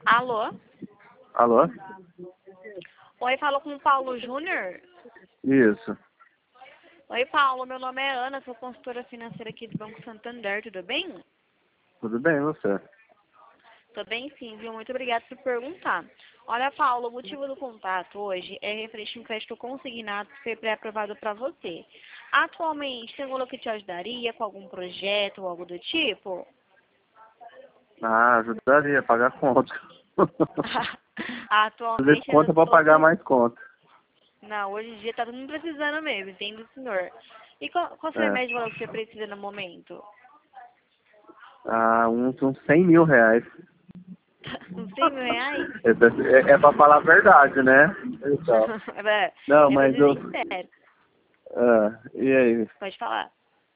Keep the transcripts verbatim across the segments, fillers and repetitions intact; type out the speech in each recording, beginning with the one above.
Alô? Alô? Oi, falo com o Paulo Júnior? Isso. Oi, Paulo, meu nome é Ana, sou consultora financeira aqui do Banco Santander, tudo bem? Tudo bem, e você? Tô bem sim, viu? Muito obrigada por perguntar. Olha, Paulo, o motivo do contato hoje é referente a um crédito consignado que foi pré-aprovado para você. Atualmente, tem algum que te ajudaria com algum projeto ou algo do tipo? Ah, ajudaria a pagar conta. Fazer Atualmente, conta para pagar todo... mais conta. Não, hoje em dia tá todo mundo precisando mesmo, entende, senhor? E qual, qual seria a É. média de valor que você precisa no momento? Ah, uns, uns cem mil reais. Uns cem mil reais? É, é para falar a verdade, né? Então. é, Não, é pra mas ser eu... sincero. Ah, e aí? Pode falar.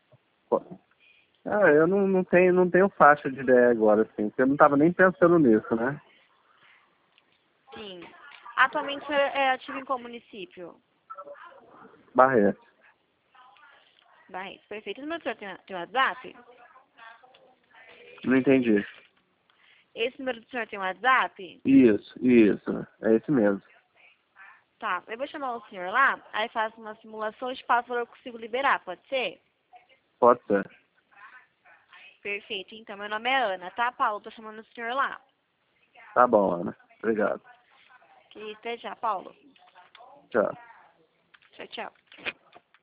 Ah, eu não, não, tenho, não tenho faixa de ideia agora, assim. Porque eu não estava nem pensando nisso, né? Sim. Atualmente você é ativo em qual município? Barreto. Barretos, perfeito. O número do senhor tem, tem WhatsApp? Não entendi. Esse número do senhor tem WhatsApp? Isso, isso. É esse mesmo. Tá, eu vou chamar o senhor lá, aí faço uma simulação de passo eu consigo liberar, pode ser? Pode ser. Perfeito, então meu nome é Ana, tá, Paulo? Tô chamando o senhor lá. Tá bom, Ana. Obrigado. Que até já, Paulo. Tchau. Tchau, tchau.